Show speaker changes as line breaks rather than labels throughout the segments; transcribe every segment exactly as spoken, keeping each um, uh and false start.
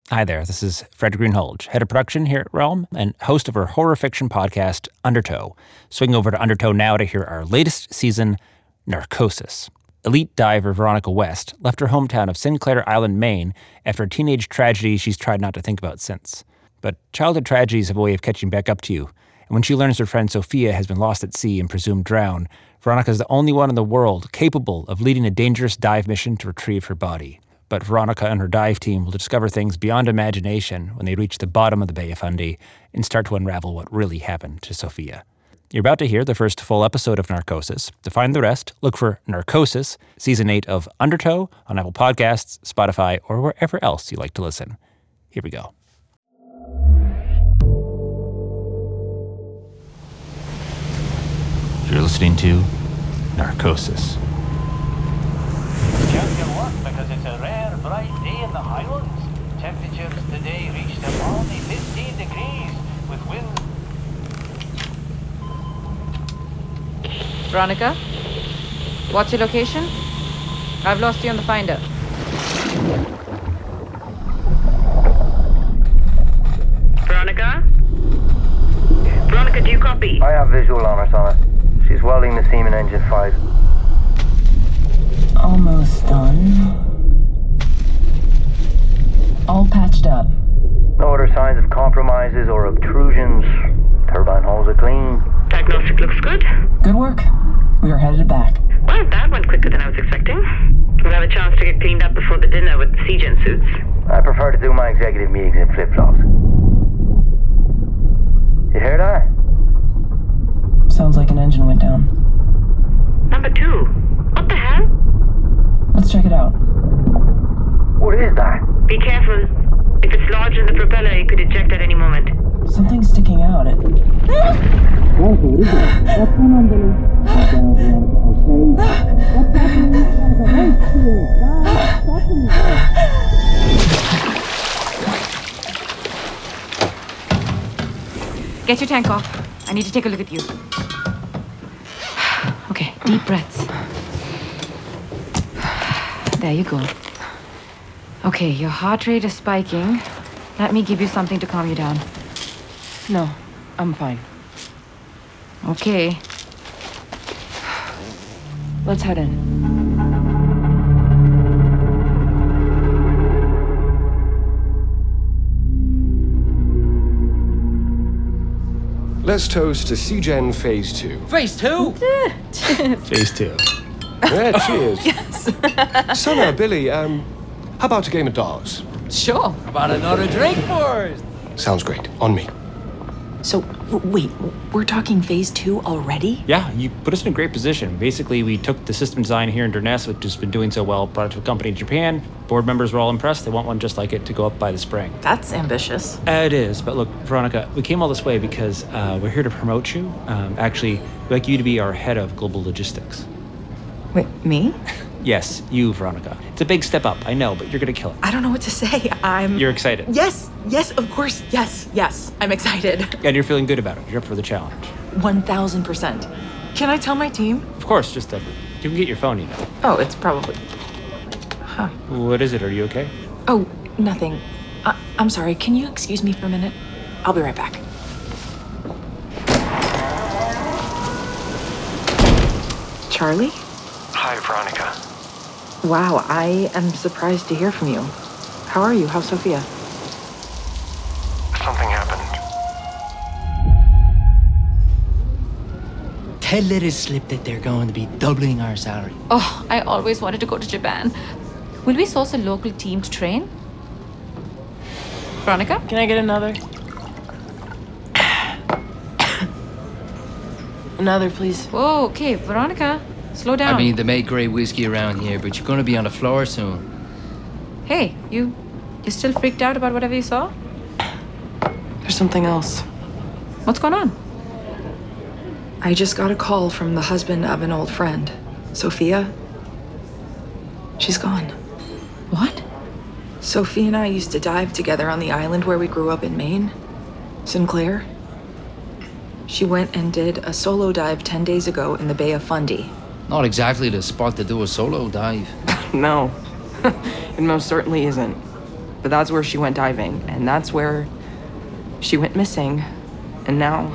Hi there, this is Fred Greenhalgh, head of production here at Realm and host of our horror fiction podcast, Undertow. Swing over to Undertow now to hear our latest season, Narcosis. Elite diver Veronica West left her hometown of Sinclair Island, Maine, after a teenage tragedy she's tried not to think about since. But childhood tragedies have a way of catching back up to you, and when she learns her friend Sophia has been lost at sea and presumed drowned, Veronica is the only one in the world capable of leading a dangerous dive mission to retrieve her body. But Veronica and her dive team will discover things beyond imagination when they reach the bottom of the Bay of Fundy and start to unravel what really happened to Sophia. You're about to hear the first full episode of Narcosis. To find the rest, look for Narcosis, Season eight of Undertow on Apple Podcasts, Spotify, or wherever else you like to listen. Here we go. You're listening to Narcosis.
Champion work because it's a rare, bright day in the Highlands. Temperatures today reached a balmy fifteen degrees with winds.
Veronica, what's your location? I've lost you on the Finder.
Veronica? Veronica, do you copy?
I have visual on her, Sonna. She's welding the Seaman Engine five.
Almost done. All patched up.
No other signs of compromises or obtrusions. Turbine holes are clean.
Diagnostic looks good.
Good work. We are headed back.
Well, that went quicker than I was expecting. We'll have a chance to get cleaned up before the dinner with the C-Gen suits.
I prefer to do my executive meetings in flip-flops. You hear that?
Sounds like an engine went down.
Number two. What the hell?
Let's check it out.
What is that?
Be careful. If it's lodged in the propeller, it could eject at any moment.
Something's sticking out. It...
Get your tank off. I need to take a look at you. Okay, deep breaths. There you go. Okay, your heart rate is spiking. Let me give you something to calm you down.
No, I'm fine.
Okay.
Let's head in.
Let's toast to C-Gen Phase two.
Phase two?
Phase two.
Yeah, cheers. Yes. Sonna, Billy, um, how about a game of darts?
Sure. About another drink for us.
Sounds great. On me.
So, w- wait, we're talking phase two already?
Yeah, you put us in a great position. Basically, we took the system design here in Durness, which has been doing so well, brought it to a company in Japan. Board members were all impressed. They want one just like it to go up by the spring.
That's ambitious.
Uh, it is, but look, Veronica, we came all this way because uh, we're here to promote you. Um, actually, we'd like you to be our head of global logistics.
Wait, me?
Yes, you, Veronica. It's a big step up, I know, but you're gonna kill it.
I don't know what to say. I'm...
You're excited.
Yes, yes, of course. Yes, yes. I'm excited.
And you're feeling good about it. You're up for the challenge.
one thousand percent. Can I tell my team?
Of course, just uh, you can get your phone, you know.
Oh, it's probably... Huh.
What is it? Are you okay?
Oh, nothing. I- I'm sorry. Can you excuse me for a minute? I'll be right back. Charlie?
Hi, Veronica.
Wow, I am surprised to hear from you. How are you? How's Sophia?
Something happened.
Tell let it slip that they're going to be doubling our salary.
Oh, I always wanted to go to Japan. Will we source a local team to train? Veronica?
Can I get another? Another, please.
Whoa, okay, Veronica, slow down.
I mean, they make great whiskey around here, but you're going to be on the floor soon.
Hey, you, you still freaked out about whatever you saw?
There's something else.
What's going on?
I just got a call from the husband of an old friend, Sophia. She's gone.
What?
Sophie and I used to dive together on the island where we grew up in Maine, Sinclair. She went and did a solo dive ten days ago in the Bay of Fundy.
Not exactly the spot to do a solo dive.
No, it most certainly isn't.
But that's where she went diving, and that's where she went missing. And now...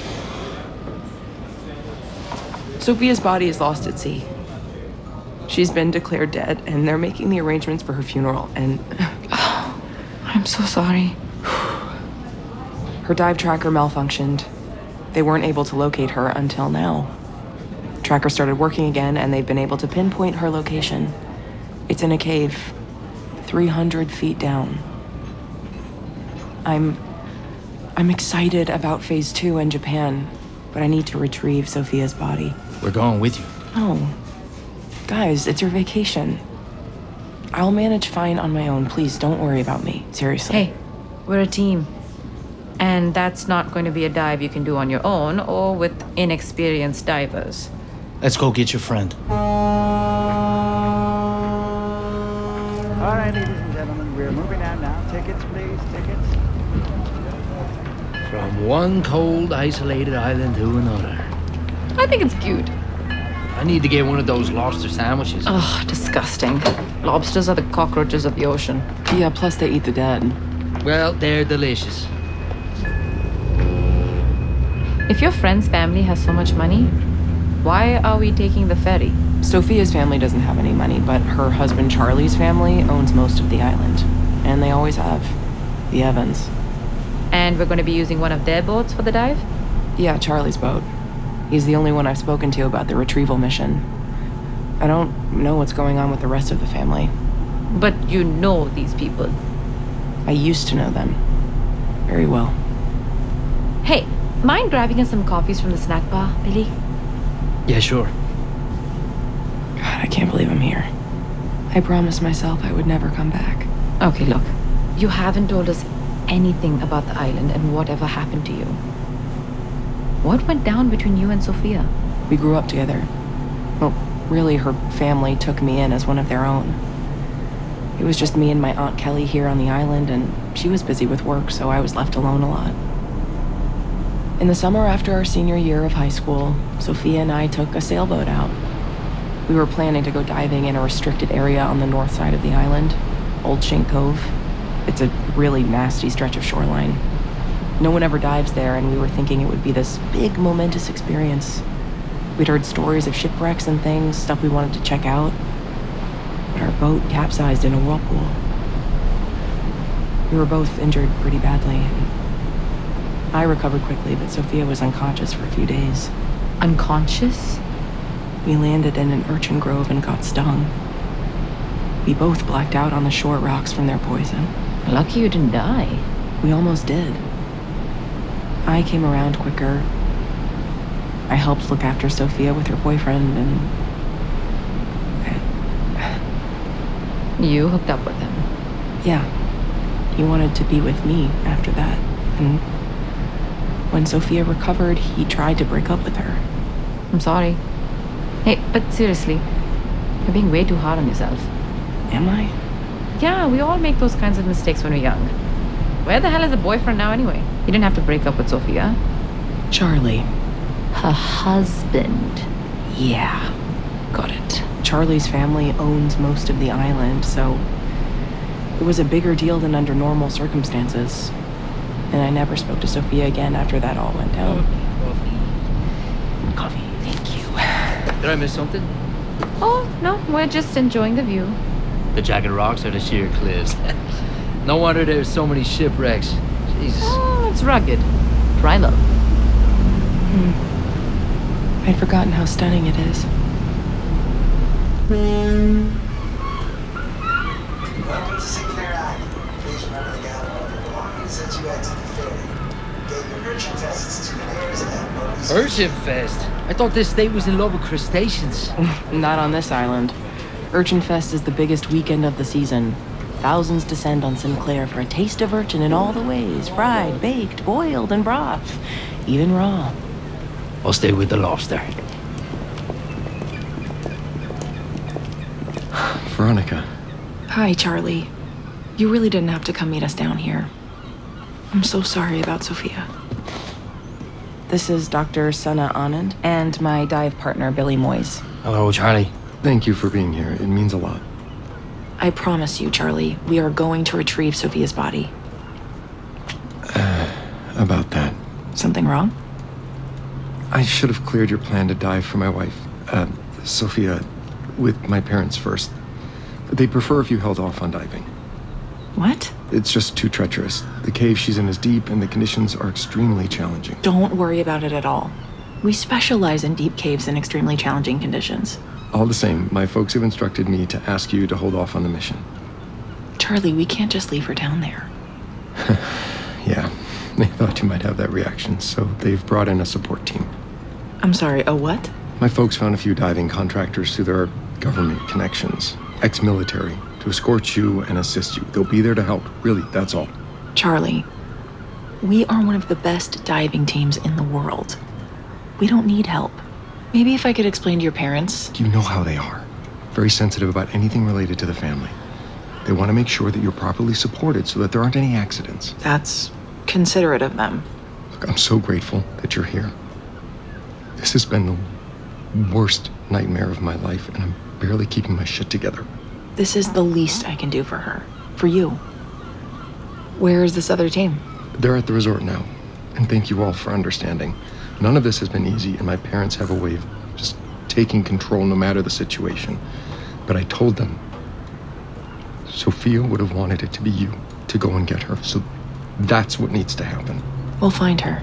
Sophia's body is lost at sea. She's been declared dead, and they're making the arrangements for her funeral, and...
Oh, I'm so sorry.
Her dive tracker malfunctioned. They weren't able to locate her until now. Tracker started working again, and they've been able to pinpoint her location. It's in a cave, three hundred feet down. I'm... I'm excited about phase two in Japan, but I need to retrieve Sophia's body.
We're going with you.
Oh. Guys, it's your vacation. I'll manage fine on my own. Please, don't worry about me. Seriously.
Hey, we're a team. And that's not going to be a dive you can do on your own or with inexperienced divers.
Let's go get your friend.
All right, ladies and gentlemen, we're moving on now. Tickets, please, tickets.
From one cold, isolated island to another.
I think it's cute.
I need to get one of those lobster sandwiches.
Ugh, disgusting. Lobsters are the cockroaches of the ocean.
Yeah, plus they eat the dead.
Well, they're delicious.
If your friend's family has so much money, why are we taking the ferry?
Sophia's family doesn't have any money, but her husband Charlie's family owns most of the island. And they always have. The Evans.
And we're going to be using one of their boats for the dive?
Yeah, Charlie's boat. He's the only one I've spoken to about the retrieval mission. I don't know what's going on with the rest of the family.
But you know these people.
I used to know them. Very well.
Hey, mind grabbing us some coffees from the snack bar, Billy?
Yeah, sure.
God, I can't believe I'm here. I promised myself I would never come back.
Okay, look. You haven't told us anything about the island and whatever happened to you. What went down between you and Sophia?
We grew up together. Well, really, her family took me in as one of their own. It was just me and my Aunt Kelly here on the island, and she was busy with work, so I was left alone a lot. In the summer after our senior year of high school, Sophia and I took a sailboat out. We were planning to go diving in a restricted area on the north side of the island, Old Shink Cove. It's a really nasty stretch of shoreline. No one ever dives there, and we were thinking it would be this big, momentous experience. We'd heard stories of shipwrecks and things, stuff we wanted to check out. But our boat capsized in a whirlpool. We were both injured pretty badly. I recovered quickly, but Sophia was unconscious for a few days.
Unconscious?
We landed in an urchin grove and got stung. We both blacked out on the shore rocks from their poison.
Lucky you didn't die.
We almost did. I came around quicker. I helped look after Sophia with her boyfriend, and...
You hooked up with him?
Yeah. He wanted to be with me after that, and when Sophia recovered, he tried to break up with her.
I'm sorry. Hey, but seriously, you're being way too hard on yourself.
Am I?
Yeah, we all make those kinds of mistakes when we're young. Where the hell is the boyfriend now anyway? He didn't have to break up with Sophia.
Charlie.
Her husband.
Yeah.
Got it.
Charlie's family owns most of the island, so it was a bigger deal than under normal circumstances. And I never spoke to Sophia again after that all went down.
Coffee.
Coffee, thank you.
Did I miss something?
Oh, no, we're just enjoying the view.
The jagged rocks or the sheer cliffs? No wonder there's so many shipwrecks. Jesus.
Oh, it's rugged. Dry love.
Hmm. I'd forgotten how stunning it is.
Welcome to Sinclair Island. Please remember the gallon of your belongings as you exit the ferry. Get your urchin tests to pairs and Maurice.
Urchin Fest? I thought this state was in love with crustaceans.
Not on this island. Urchin Fest is the biggest weekend of the season. Thousands descend on Sinclair for a taste of urchin in all the ways. Fried, baked, boiled, and broth. Even raw.
I'll stay with the lobster.
Veronica.
Hi, Charlie. You really didn't have to come meet us down here. I'm so sorry about Sophia. This is Doctor Sana Anand and my dive partner, Billy Moyes.
Hello, Charlie.
Thank you for being here. It means a lot.
I promise you, Charlie, we are going to retrieve Sophia's body.
Uh, about that.
Something wrong?
I should have cleared your plan to dive for my wife, uh, Sophia, with my parents first. They prefer if you held off on diving.
What?
It's just too treacherous. The cave she's in is deep, and the conditions are extremely challenging.
Don't worry about it at all. We specialize in deep caves and extremely challenging conditions.
All the same, my folks have instructed me to ask you to hold off on the mission.
Charlie, we can't just leave her down there.
Yeah, they thought you might have that reaction, so they've brought in a support team.
I'm sorry, a what?
My folks found a few diving contractors through their government connections, ex-military, to escort you and assist you. They'll be there to help, really, that's all.
Charlie, we are one of the best diving teams in the world. We don't need help. Maybe if I could explain to your parents.
You know how they are. Very sensitive about anything related to the family. They want to make sure that you're properly supported so that there aren't any accidents.
That's considerate of them.
Look, I'm so grateful that you're here. This has been the worst nightmare of my life, and I'm barely keeping my shit together.
This is the least I can do for her. For you. Where is this other team?
They're at the resort now. And thank you all for understanding. None of this has been easy, and my parents have a way of just taking control no matter the situation. But I told them Sophia would have wanted it to be you to go and get her. So that's what needs to happen.
We'll find her.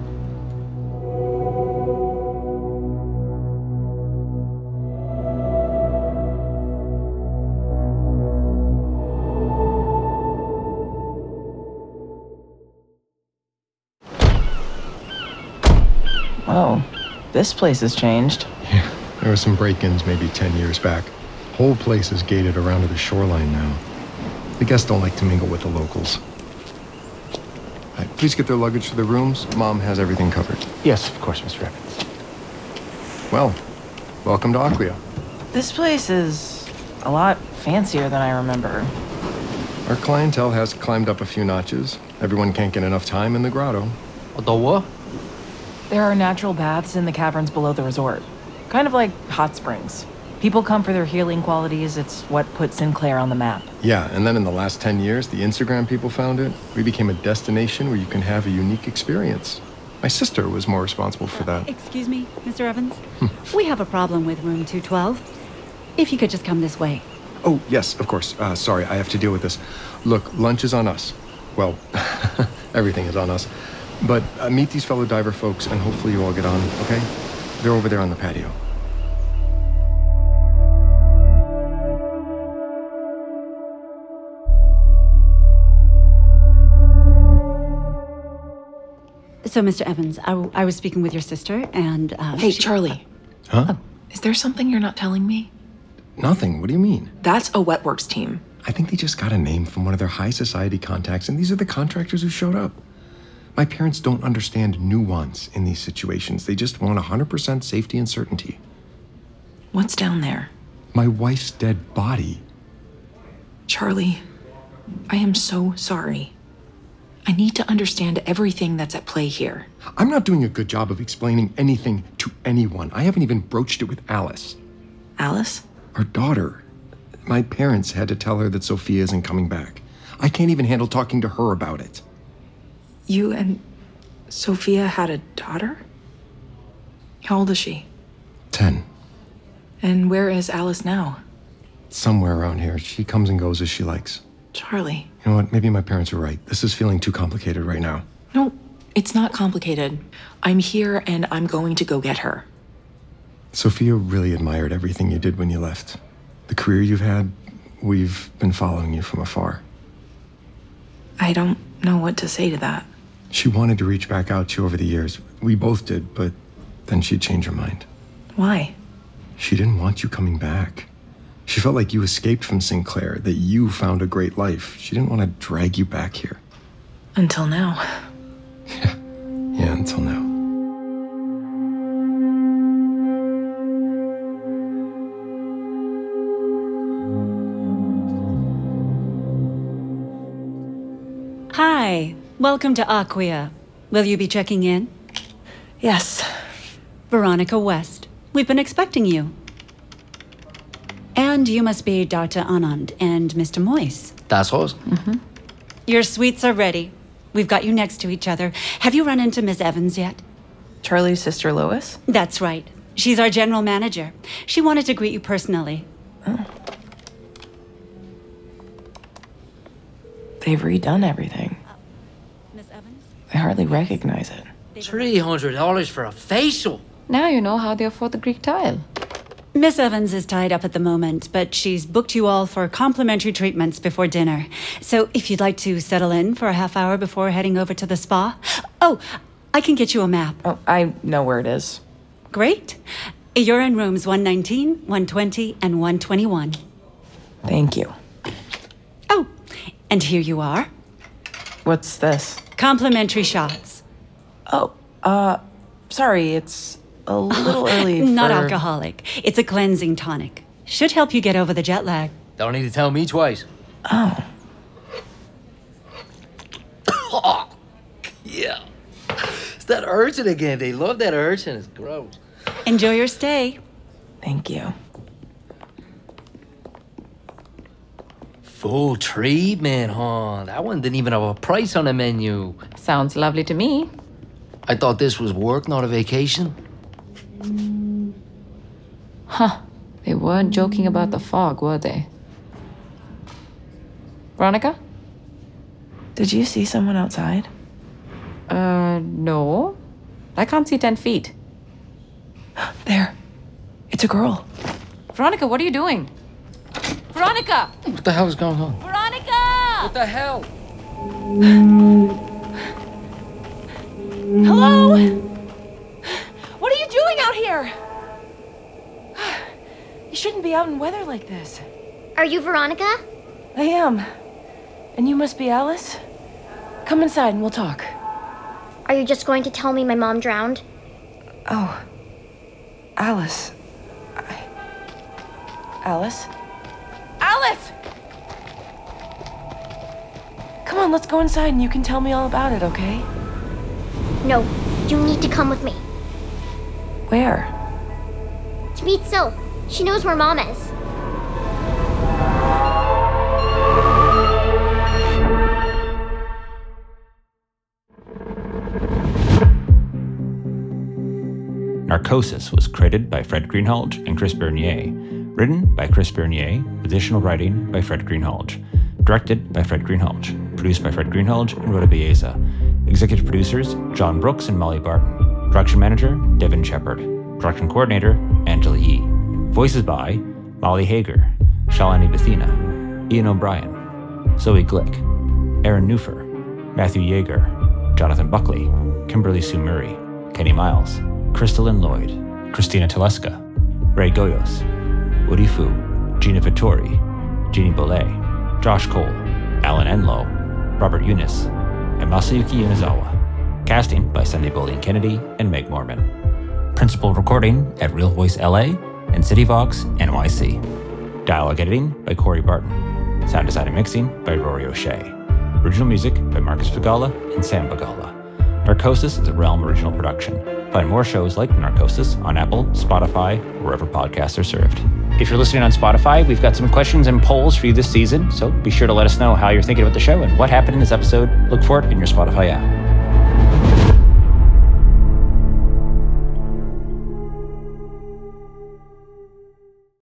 Oh, this place has changed.
Yeah, there were some break-ins maybe ten years back. Whole place is gated around to the shoreline now. The guests don't like to mingle with the locals. All right, please get their luggage to their rooms. Mom has everything covered.
Yes, of course, Mister Evans.
Well, welcome to Aquia.
This place is a lot fancier than I remember.
Our clientele has climbed up a few notches. Everyone can't get enough time in the grotto.
The what?
There are natural baths in the caverns below the resort. Kind of like hot springs. People come for their healing qualities. It's what put Sinclair on the map.
Yeah, and then in the last ten years, the Instagram people found it. We became a destination where you can have a unique experience. My sister was more responsible for that.
Excuse me, Mister Evans? We have a problem with room two twelve. If you could just come this way.
Oh, yes, of course. Uh, sorry, I have to deal with this. Look, lunch is on us. Well, everything is on us. But uh, meet these fellow diver folks, and hopefully you all get on, okay? They're over there on the patio.
So, Mister Evans, I, I was speaking with your sister, and... Uh,
hey,
she,
Charlie.
Huh?
Oh, is there something you're not telling me?
Nothing. What do you mean?
That's a Wetworks team.
I think they just got a name from one of their high society contacts, and these are the contractors who showed up. My parents don't understand nuance in these situations. They just want one hundred percent safety and certainty.
What's down there?
My wife's dead body.
Charlie, I am so sorry. I need to understand everything that's at play here.
I'm not doing a good job of explaining anything to anyone. I haven't even broached it with Alice.
Alice?
Our daughter. My parents had to tell her that Sophia isn't coming back. I can't even handle talking to her about it.
You and Sophia had a daughter? How old is she?
Ten.
And where is Alice now?
Somewhere around here. She comes and goes as she likes.
Charlie.
You know what? Maybe my parents are right. This is feeling too complicated right now.
No, it's not complicated. I'm here and I'm going to go get her.
Sophia really admired everything you did when you left. The career you've had, we've been following you from afar.
I don't know what to say to that.
She wanted to reach back out to you over the years. We both did, but then she'd change her mind.
Why?
She didn't want you coming back. She felt like you escaped from Sinclair, that you found a great life. She didn't want to drag you back here.
Until now.
Yeah, yeah, until now.
Hi, welcome to Aquia. Will you be checking in?
Yes.
Veronica West. We've been expecting you. And understand you must be Doctor Anand and Mister Moyes.
That's us.
Mm-hmm. Your suites are ready. We've got you next to each other. Have you run into Miss Evans yet?
Charlie's sister Lois?
That's right. She's our general manager. She wanted to greet you personally.
Oh. They've redone everything.
Uh, Miss Evans?
I hardly recognize it.
three hundred dollars for a facial.
Now you know how they afford the Greek tile.
Miss Evans is tied up at the moment, but she's booked you all for complimentary treatments before dinner. So if you'd like to settle in for a half hour before heading over to the spa. Oh, I can get you a map.
Oh, I know where it is.
Great. You're in rooms one nineteen, one twenty, and one twenty-one.
Thank you.
Oh, and here you are.
What's this?
Complimentary shots.
Oh, uh, sorry, it's a little early
Not
for...
alcoholic. It's a cleansing tonic. Should help you get over the jet lag.
Don't need to tell me twice.
Oh.
Oh, yeah. It's that urchin again. They love that urchin. It's gross.
Enjoy your stay.
Thank you.
Full treatment, huh? That one didn't even have a price on the menu.
Sounds lovely to me.
I thought this was work, not a vacation.
Huh. They weren't joking about the fog, were they? Veronica?
Did you see someone outside?
Uh, no. I can't see ten feet.
There. It's a girl.
Veronica, what are you doing? Veronica!
What the hell is going on?
Veronica!
What the hell?
Hello? What are you doing out here? You shouldn't be out in weather like this.
Are you Veronica?
I am. And you must be Alice? Come inside and we'll talk.
Are you just going to tell me my mom drowned?
Oh. Alice. I... Alice? Alice! Come on, let's go inside and you can tell me all about it, okay?
No, you need to come with me.
Where?
To meet Sil. She knows where Mom is.
Narcosis was created by Fred Greenhalgh and Chris Bernier. Written by Chris Bernier, with additional writing by Fred Greenhalgh. Directed by Fred Greenhalgh. Produced by Fred Greenhalgh and Rhoda Baeza. Executive producers, John Brooks and Molly Barton. Production manager, Devin Shepard. Production coordinator, Angela Yee. Voices by Molly Hager, Shalani Bethina, Ian O'Brien, Zoe Glick, Aaron Newfer, Matthew Yeager, Jonathan Buckley, Kimberly Sue Murray, Kenny Miles, Crystalline Lloyd, Christina Teleska, Ray Goyos, Woody Fu, Gina Vittori, Jeannie Bollet, Josh Cole, Alan Enlow, Robert Eunice, and Masayuki Unazawa. Casting by Sunday Bowling Kennedy and Meg Morman. Principal recording at Real Voice L A and CityVox N Y C. Dialogue editing by Corey Barton. Sound design and mixing by Rory O'Shea. Original music by Marcus Bagala and Sam Bagala. Narcosis is a Realm original production. Find more shows like Narcosis on Apple, Spotify, or wherever podcasts are served. If you're listening on Spotify, we've got some questions and polls for you this season, so be sure to let us know how you're thinking about the show and what happened in this episode. Look for it in your Spotify app.